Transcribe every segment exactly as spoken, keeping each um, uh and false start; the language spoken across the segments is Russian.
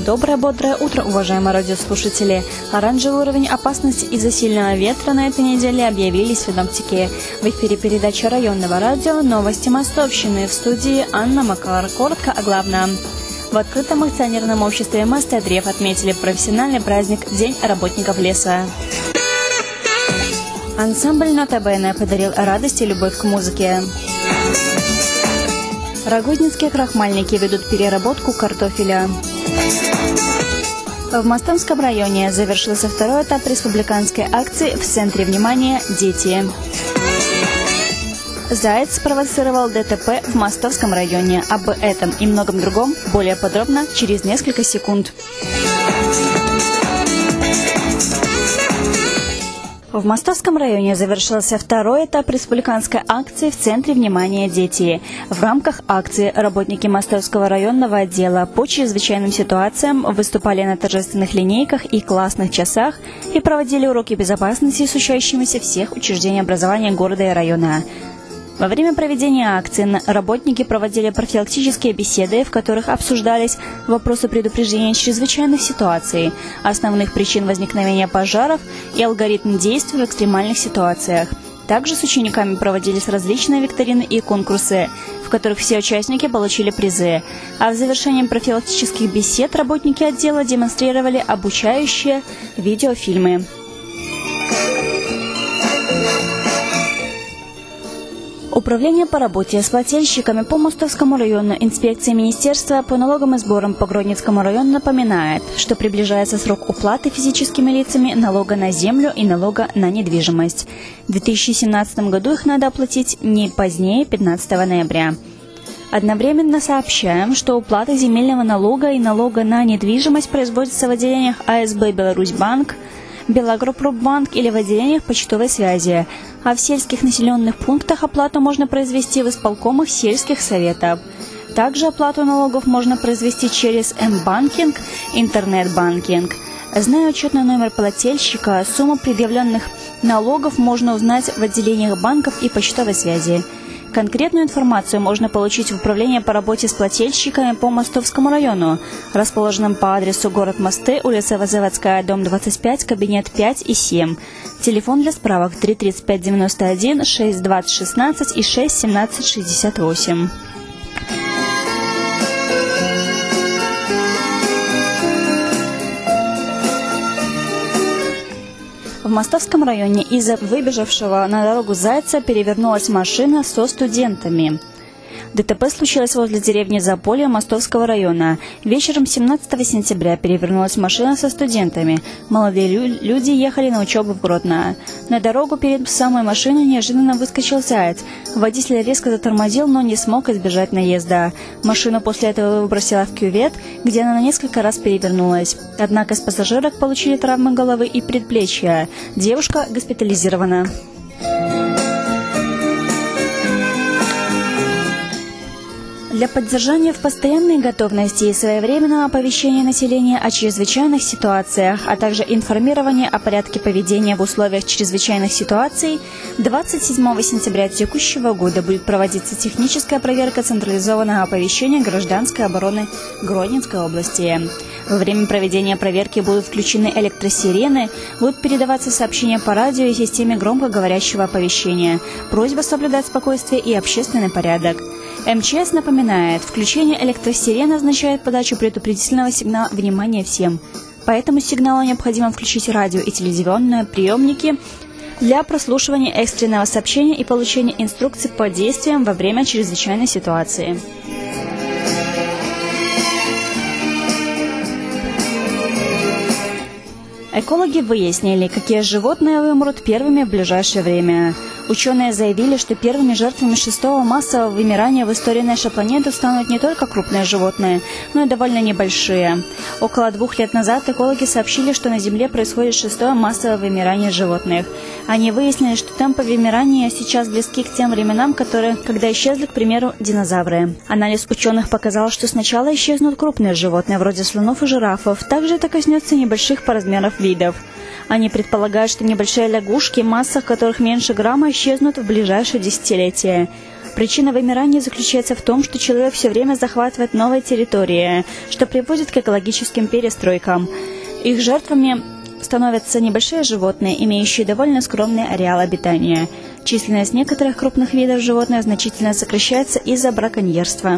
Доброе, бодрое утро, уважаемые радиослушатели. Оранжевый уровень опасности из-за сильного ветра на этой неделе объявили синоптики. В эфире передача районного радио «Новости Мостовщины». В студии Анна Макар. Коротко о главном. В открытом акционерном обществе «Мостодрев» отметили профессиональный праздник День работников леса. Ансамбль «Нота Бене» подарил радость и любовь к музыке. Рагудницкие крахмальники ведут переработку картофеля. В Мостовском районе завершился второй этап республиканской акции «В центре внимания дети». Заяц спровоцировал ДТП в Мостовском районе. Об этом и многом другом более подробно через несколько секунд. В Мостовском районе завершился второй этап республиканской акции «В центре внимания дети». В рамках акции работники Мостовского районного отдела по чрезвычайным ситуациям выступали на торжественных линейках и классных часах и проводили уроки безопасности с учащимися всех учреждений образования города и района. Во время проведения акции работники проводили профилактические беседы, в которых обсуждались вопросы предупреждения чрезвычайных ситуаций, основных причин возникновения пожаров и алгоритм действий в экстремальных ситуациях. Также с учениками проводились различные викторины и конкурсы, в которых все участники получили призы. А в завершении профилактических бесед работники отдела демонстрировали обучающие видеофильмы. Управление по работе с плательщиками по Мостовскому району инспекции Министерства по налогам и сборам по Гродненскому району напоминает, что приближается срок уплаты физическими лицами налога на землю и налога на недвижимость. В две тысячи семнадцатом году их надо оплатить не позднее пятнадцатого ноября. Одновременно сообщаем, что уплата земельного налога и налога на недвижимость производится в отделениях АСБ «Беларусьбанк», Белагропромбанк или в отделениях почтовой связи, а в сельских населенных пунктах оплату можно произвести в исполкомах сельских советов. Также оплату налогов можно произвести через М-банкинг, интернет-банкинг. Зная учетный номер плательщика, сумму предъявленных налогов можно узнать в отделениях банков и почтовой связи. Конкретную информацию можно получить в Управлении по работе с плательщиками по Мостовскому району, расположенном по адресу город Мосты, улица Заводская, дом двадцать пять, кабинет пять и семь. Телефон для справок три тридцать пять девяносто один, шесть двадцать шестнадцать и шесть семнадцать шестьдесят восемь. В Мостовском районе из-за выбежавшего на дорогу зайца перевернулась машина со студентами. ДТП случилось возле деревни Заполье Мостовского района. Вечером семнадцатого сентября перевернулась машина со студентами. Молодые лю- люди ехали на учебу в Гродно. На дорогу перед самой машиной неожиданно выскочил заяц. Водитель резко затормозил, но не смог избежать наезда. Машину после этого выбросила в кювет, где она на несколько раз перевернулась. Однако с пассажирок получили травмы головы и предплечья. Девушка госпитализирована. Для поддержания в постоянной готовности и своевременного оповещения населения о чрезвычайных ситуациях, а также информирования о порядке поведения в условиях чрезвычайных ситуаций, двадцать седьмого сентября текущего года будет проводиться техническая проверка централизованного оповещения гражданской обороны Гродненской области. Во время проведения проверки будут включены электросирены, будут передаваться сообщения по радио и системе громкоговорящего оповещения. Просьба соблюдать спокойствие и общественный порядок. МЧС напоминает, включение электросирены означает подачу предупредительного сигнала «Внимание всем». По этому сигналу необходимо включить радио и телевизионные приемники для прослушивания экстренного сообщения и получения инструкций по действиям во время чрезвычайной ситуации. Экологи выяснили, какие животные вымрут первыми в ближайшее время. Ученые заявили, что первыми жертвами шестого массового вымирания в истории нашей планеты станут не только крупные животные, но и довольно небольшие. Около двух лет назад экологи сообщили, что на Земле происходит шестое массовое вымирание животных. Они выяснили, что темпы вымирания сейчас близки к тем временам, которые, когда исчезли, к примеру, динозавры. Анализ ученых показал, что сначала исчезнут крупные животные, вроде слонов и жирафов. Также это коснется небольших по размерам видов. Они предполагают, что небольшие лягушки, масса которых меньше грамма, исчезнут в ближайшее десятилетие. Причина вымирания заключается в том, что человек все время захватывает новые территории, что приводит к экологическим перестройкам. Их жертвами становятся небольшие животные, имеющие довольно скромный ареал обитания. Численность некоторых крупных видов животных значительно сокращается из-за браконьерства.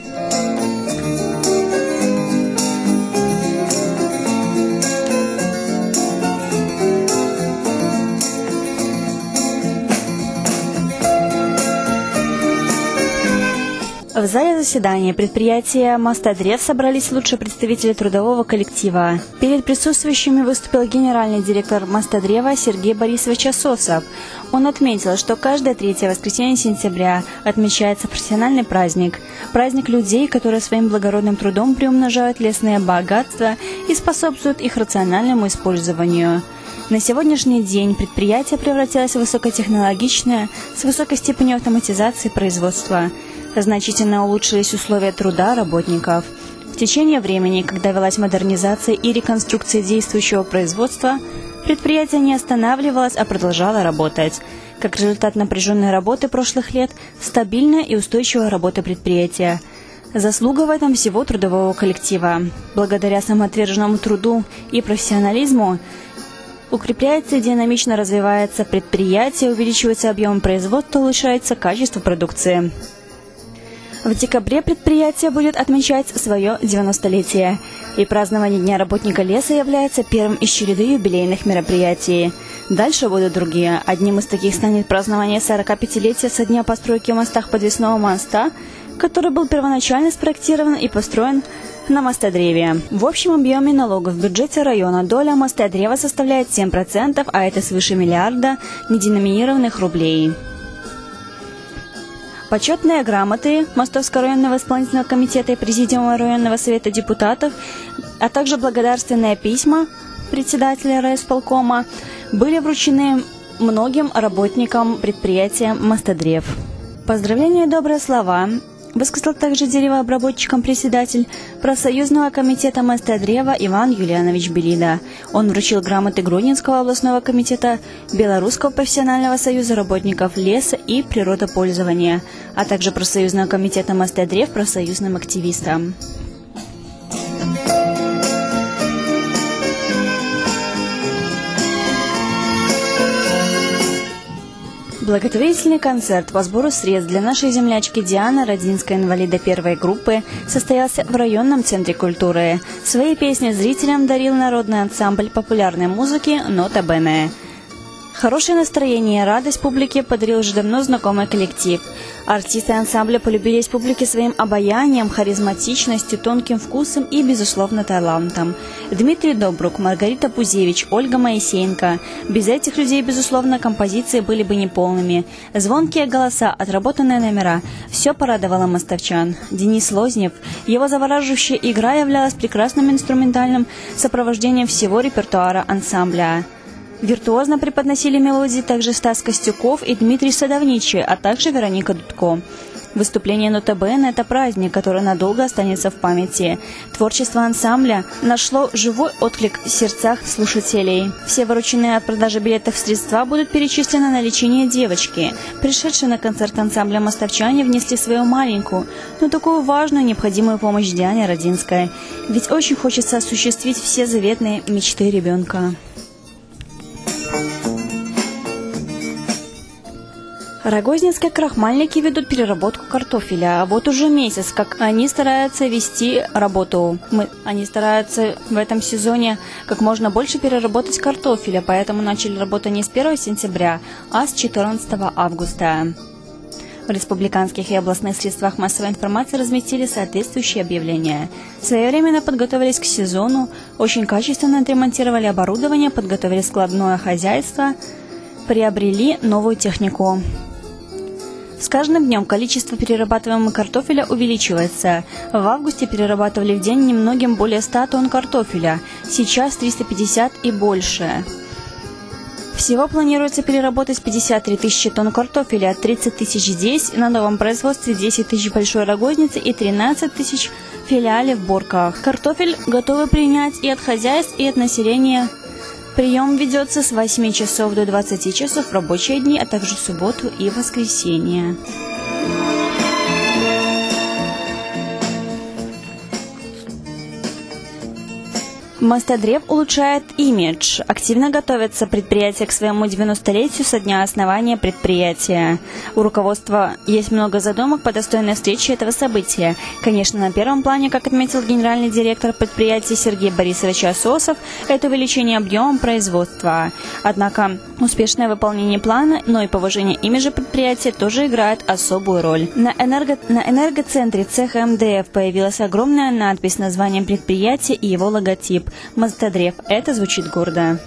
В зале заседания предприятия «Мостодрев» собрались лучшие представители трудового коллектива. Перед присутствующими выступил генеральный директор «Мостодрева» Сергей Борисович Ососов. Он отметил, что каждое третье воскресенье сентября отмечается профессиональный праздник. Праздник людей, которые своим благородным трудом приумножают лесные богатства и способствуют их рациональному использованию. На сегодняшний день предприятие превратилось в высокотехнологичное, с высокой степенью автоматизации производства. Значительно улучшились условия труда работников. В течение времени, когда велась модернизация и реконструкция действующего производства, предприятие не останавливалось, а продолжало работать. Как результат напряженной работы прошлых лет, стабильная и устойчивая работа предприятия. Заслуга в этом всего трудового коллектива. Благодаря самоотверженному труду и профессионализму укрепляется и динамично развивается предприятие, увеличивается объем производства, улучшается качество продукции. В декабре предприятие будет отмечать свое девяностолетие, и празднование Дня работника леса является первым из череды юбилейных мероприятий. Дальше будут другие. Одним из таких станет празднование сорокапятилетия со дня постройки в мостах подвесного моста, который был первоначально спроектирован и построен на Мостодреве. В общем объеме налогов в бюджете района доля Мостодрева составляет семь процентов, а это свыше миллиарда неденоминированных рублей. Почетные грамоты Мостовского районного исполнительного комитета и Президиума районного совета депутатов, а также благодарственные письма председателя райисполкома были вручены многим работникам предприятия «Мостодрев». Поздравления и добрые слова высказал также деревообработчиком председатель профсоюзного комитета Мостодрева Иван Юлианович Белида. Он вручил грамоты Гродненского областного комитета Белорусского профессионального союза работников леса и природопользования, а также профсоюзного комитета Мостодрев профсоюзным активистам. Благотворительный концерт по сбору средств для нашей землячки Дианы Родинской, инвалида первой группы, состоялся в районном центре культуры. Свои песни зрителям дарил народный ансамбль популярной музыки «Нота Бене». Хорошее настроение и радость публике подарил уже давно знакомый коллектив. Артисты ансамбля полюбились публике своим обаянием, харизматичностью, тонким вкусом и, безусловно, талантом. Дмитрий Добрук, Маргарита Пузевич, Ольга Моисеенко. Без этих людей, безусловно, композиции были бы неполными. Звонкие голоса, отработанные номера – все порадовало мостовчан. Денис Лознев, его завораживающая игра являлась прекрасным инструментальным сопровождением всего репертуара ансамбля. Виртуозно преподносили мелодии также Стас Костюков и Дмитрий Садовничий, а также Вероника Дудко. Выступление «Нота Бене» – это праздник, который надолго останется в памяти. Творчество ансамбля нашло живой отклик в сердцах слушателей. Все вырученные от продажи билетов средства будут перечислены на лечение девочки. Пришедшие на концерт ансамбля мостовчане внесли свою маленькую, но такую важную необходимую помощь Диане Родинской. Ведь очень хочется осуществить все заветные мечты ребенка. Рогозненские крахмальники ведут переработку картофеля. А вот уже месяц, как они стараются вести работу. Мы, они стараются в этом сезоне как можно больше переработать картофеля, поэтому начали работу не с первого сентября, а с четырнадцатого августа. В республиканских и областных средствах массовой информации разместили соответствующие объявления. Своевременно подготовились к сезону, очень качественно отремонтировали оборудование, подготовили складное хозяйство, приобрели новую технику. С каждым днем количество перерабатываемого картофеля увеличивается. В августе перерабатывали в день немногим более ста тонн картофеля, сейчас триста пятьдесят и больше. Всего планируется переработать пятьдесят три тысячи тонн картофеля, тридцать тысяч здесь, на новом производстве десять тысяч в Большой Рогознице и тринадцать тысяч в филиале в Борках. Картофель готовы принять и от хозяйств, и от населения Прием ведется с восьми часов до двадцати часов в рабочие дни, а также в субботу и воскресенье. Мостодрев улучшает имидж. Активно готовится предприятие к своему девяностолетию со дня основания предприятия. У руководства есть много задумок по достойной встрече этого события. Конечно, на первом плане, как отметил генеральный директор предприятия Сергей Борисович Ососов, это увеличение объема производства. Однако успешное выполнение плана, но и повышение имиджа предприятия тоже играет особую роль. На, энерго... на энергоцентре цеха эм дэ эф появилась огромная надпись с названием предприятия и его логотип. Мостодрев. Это звучит гордо.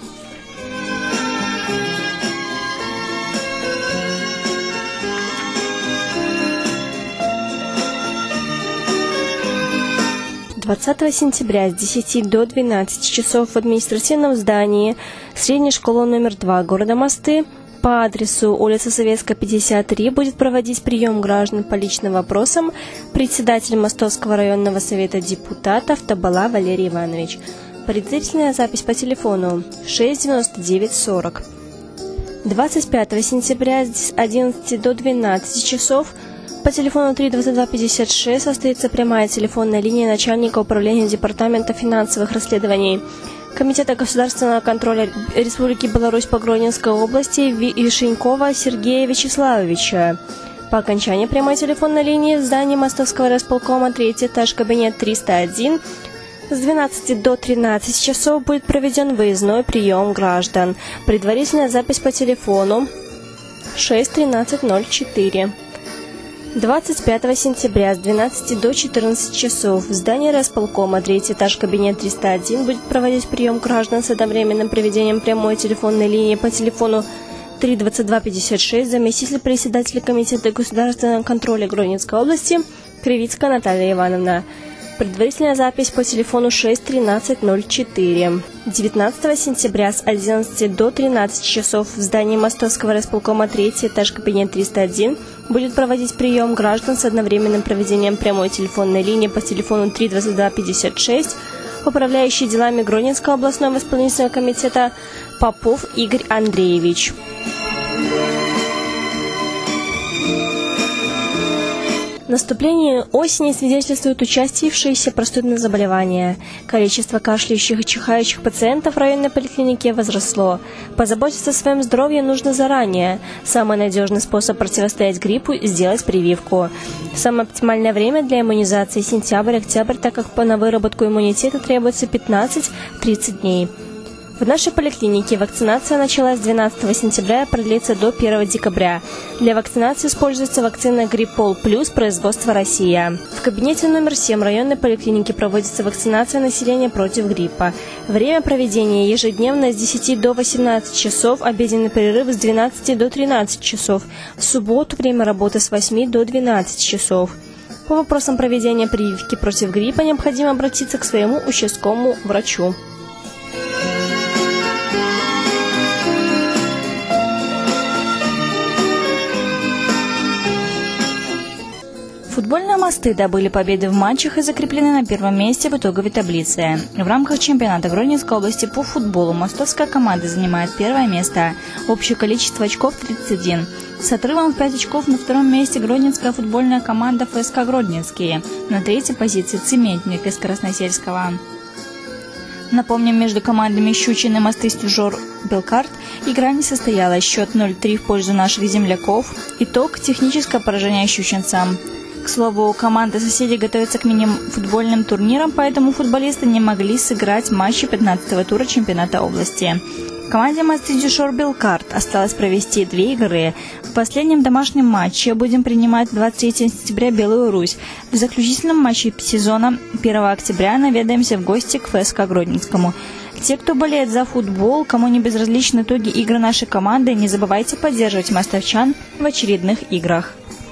двадцатого сентября с десяти до двенадцати часов в административном здании средней школы номер два города Мосты по адресу улица Советская, пятьдесят три будет проводить прием граждан по личным вопросам председатель Мостовского районного совета депутатов Табала Валерий Иванович. Предварительная запись по телефону шесть девяносто девять сорок. двадцать пятого сентября с одиннадцати до двенадцати часов по телефону три двадцать два пятьдесят шесть состоится прямая телефонная линия начальника управления Департамента финансовых расследований Комитета государственного контроля Республики Беларусь по Гродненской области Вишенькова Сергея Вячеславовича. По окончании прямой телефонной линии в здании Мостовского райисполкома, третий этаж, кабинет триста один, с двенадцати до тринадцати часов будет проведен выездной прием граждан. Предварительная запись по телефону шесть тринадцать ноль четыре. двадцать пятого сентября с двенадцати до четырнадцати часов в здании райисполкома, третий этаж, кабинет триста один, будет проводить прием граждан с одновременным проведением прямой телефонной линии по телефону три двадцать два пятьдесят шесть заместитель председателя Комитета государственного контроля Гродненской области Кривицкая Наталья Ивановна. Предварительная запись по телефону шесть тринадцать ноль четыре. девятнадцатого сентября с одиннадцати до тринадцати часов в здании Мостовского райисполкома, третий этаж, кабинет триста один, будет проводить прием граждан с одновременным проведением прямой телефонной линии по телефону три двадцать два пятьдесят шесть, управляющий делами Гродненского областного исполнительного комитета Попов Игорь Андреевич. Наступление осени свидетельствует участившиеся простудные заболевания. Количество кашляющих и чихающих пациентов в районной поликлинике возросло. Позаботиться о своем здоровье нужно заранее. Самый надежный способ противостоять гриппу – сделать прививку. Самое оптимальное время для иммунизации – сентябрь-октябрь, так как на выработку иммунитета требуется пятнадцать-тридцать дней. В нашей поликлинике вакцинация началась двенадцатого сентября и продлится до первого декабря. Для вакцинации используется вакцина Гриппол Плюс производства Россия. В кабинете номер семь районной поликлиники проводится вакцинация населения против гриппа. Время проведения ежедневно с десяти до восемнадцати часов, обеденный перерыв с двенадцати до тринадцати часов. В субботу время работы с восьми до двенадцати часов. По вопросам проведения прививки против гриппа необходимо обратиться к своему участковому врачу. Футбольные мосты добыли победы в матчах и закреплены на первом месте в итоговой таблице. В рамках чемпионата Гродненской области по футболу мостовская команда занимает первое место. Общее количество очков тридцать один. С отрывом в пять очков на втором месте гродненская футбольная команда эф эс ка Гродненские. На третьей позиции Цементник из Красносельского. Напомним, между командами Щучины мосты Стюжор Белкарт игра не состоялась. Счет ноль три в пользу наших земляков. Итог – техническое поражение щучинцам. К слову, команды соседей готовятся к мини-футбольным турнирам, поэтому футболисты не могли сыграть матчи пятнадцатого тура чемпионата области. Команде мосты Стюжор Белкарт осталось провести две игры. В последнем домашнем матче будем принимать двадцать третьего сентября Белую Русь. В заключительном матче сезона первого октября наведаемся в гости к эф эс ка Гродненскому. Те, кто болеет за футбол, кому не безразличны итоги игры нашей команды, не забывайте поддерживать мостовчан в очередных играх.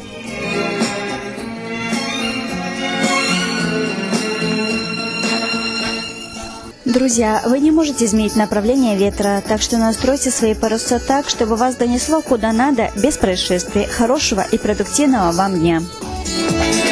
Друзья, вы не можете изменить направление ветра, так что настройте свои паруса так, чтобы вас донесло куда надо, без происшествий. Хорошего и продуктивного вам дня!